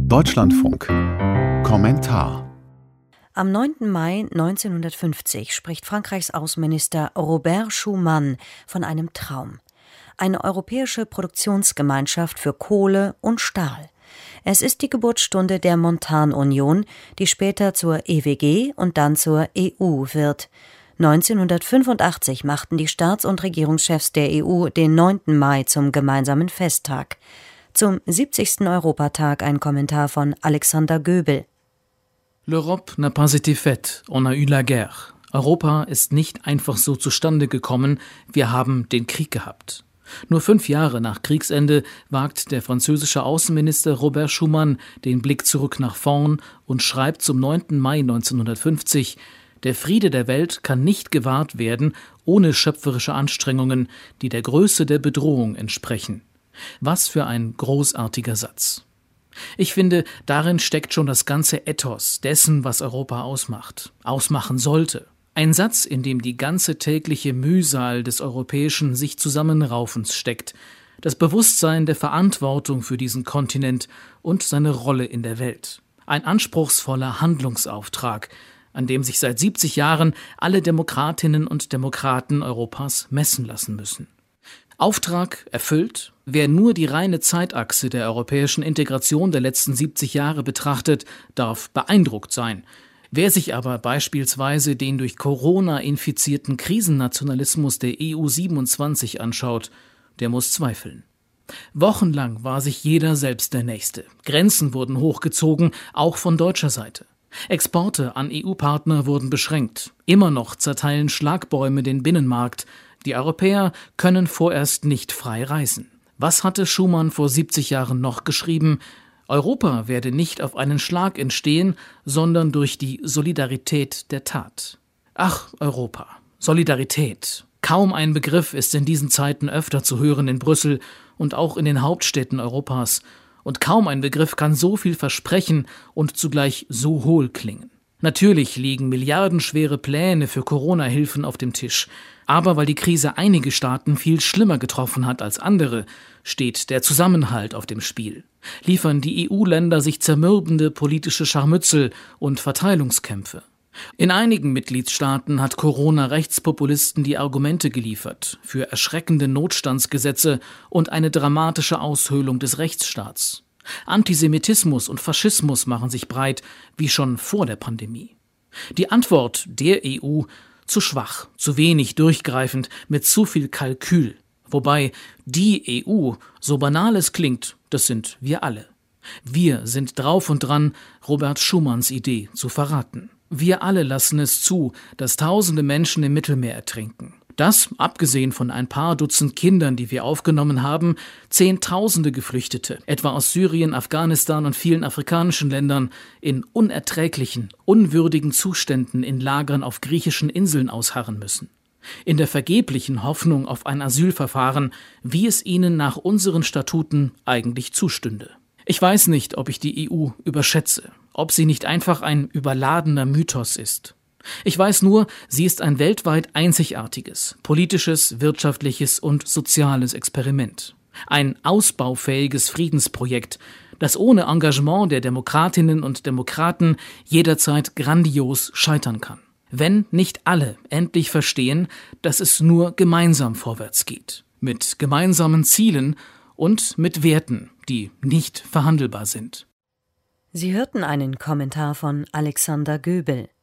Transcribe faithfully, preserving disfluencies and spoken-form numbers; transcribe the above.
Deutschlandfunk. Kommentar. Am neunten Mai neunzehnhundertfünfzig spricht Frankreichs Außenminister Robert Schuman von einem Traum. Eine europäische Produktionsgemeinschaft für Kohle und Stahl. Es ist die Geburtsstunde der Montanunion, die später zur E W G und dann zur E U wird. neunzehnhundertfünfundachtzig machten die Staats- und Regierungschefs der E U den neunten Mai zum gemeinsamen Festtag. Zum siebzigsten Europatag ein Kommentar von Alexander Göbel. L'Europe n'a pas été faite, on a eu la guerre. Europa ist nicht einfach so zustande gekommen, wir haben den Krieg gehabt. Nur fünf Jahre nach Kriegsende wagt der französische Außenminister Robert Schuman den Blick zurück nach vorn und schreibt zum neunten Mai neunzehnhundertfünfzig: Der Friede der Welt kann nicht gewahrt werden ohne schöpferische Anstrengungen, die der Größe der Bedrohung entsprechen. Was für ein großartiger Satz. Ich finde, darin steckt schon das ganze Ethos dessen, was Europa ausmacht, ausmachen sollte. Ein Satz, in dem die ganze tägliche Mühsal des europäischen sich Zusammenraufens steckt, das Bewusstsein der Verantwortung für diesen Kontinent und seine Rolle in der Welt. Ein anspruchsvoller Handlungsauftrag, an dem sich seit siebzig Jahren alle Demokratinnen und Demokraten Europas messen lassen müssen. Auftrag erfüllt, wer nur die reine Zeitachse der europäischen Integration der letzten siebzig Jahre betrachtet, darf beeindruckt sein. Wer sich aber beispielsweise den durch Corona infizierten Krisennationalismus der E U siebenundzwanzig anschaut, der muss zweifeln. Wochenlang war sich jeder selbst der Nächste. Grenzen wurden hochgezogen, auch von deutscher Seite. Exporte an E U-Partner wurden beschränkt. Immer noch zerteilen Schlagbäume den Binnenmarkt. Die Europäer können vorerst nicht frei reisen. Was hatte Schuman vor siebzig Jahren noch geschrieben? Europa werde nicht auf einen Schlag entstehen, sondern durch die Solidarität der Tat. Ach, Europa. Solidarität. Kaum ein Begriff ist in diesen Zeiten öfter zu hören in Brüssel und auch in den Hauptstädten Europas. Und kaum ein Begriff kann so viel versprechen und zugleich so hohl klingen. Natürlich liegen milliardenschwere Pläne für Corona-Hilfen auf dem Tisch. Aber weil die Krise einige Staaten viel schlimmer getroffen hat als andere, steht der Zusammenhalt auf dem Spiel. Liefern die E U-Länder sich zermürbende politische Scharmützel und Verteilungskämpfe. In einigen Mitgliedstaaten hat Corona-Rechtspopulisten die Argumente geliefert für erschreckende Notstandsgesetze und eine dramatische Aushöhlung des Rechtsstaats. Antisemitismus und Faschismus machen sich breit, wie schon vor der Pandemie. Die Antwort der E U: zu schwach, zu wenig durchgreifend, mit zu viel Kalkül. Wobei die E U, so banal es klingt, das sind wir alle. Wir sind drauf und dran, Robert Schumans Idee zu verraten. Wir alle lassen es zu, dass tausende Menschen im Mittelmeer ertrinken. Das, abgesehen von ein paar Dutzend Kindern, die wir aufgenommen haben, Zehntausende Geflüchtete, etwa aus Syrien, Afghanistan und vielen afrikanischen Ländern, in unerträglichen, unwürdigen Zuständen in Lagern auf griechischen Inseln ausharren müssen. In der vergeblichen Hoffnung auf ein Asylverfahren, wie es ihnen nach unseren Statuten eigentlich zustünde. Ich weiß nicht, ob ich die E U überschätze, ob sie nicht einfach ein überladener Mythos ist. Ich weiß nur, sie ist ein weltweit einzigartiges, politisches, wirtschaftliches und soziales Experiment. Ein ausbaufähiges Friedensprojekt, das ohne Engagement der Demokratinnen und Demokraten jederzeit grandios scheitern kann. Wenn nicht alle endlich verstehen, dass es nur gemeinsam vorwärts geht. Mit gemeinsamen Zielen und mit Werten, die nicht verhandelbar sind. Sie hörten einen Kommentar von Alexander Göbel.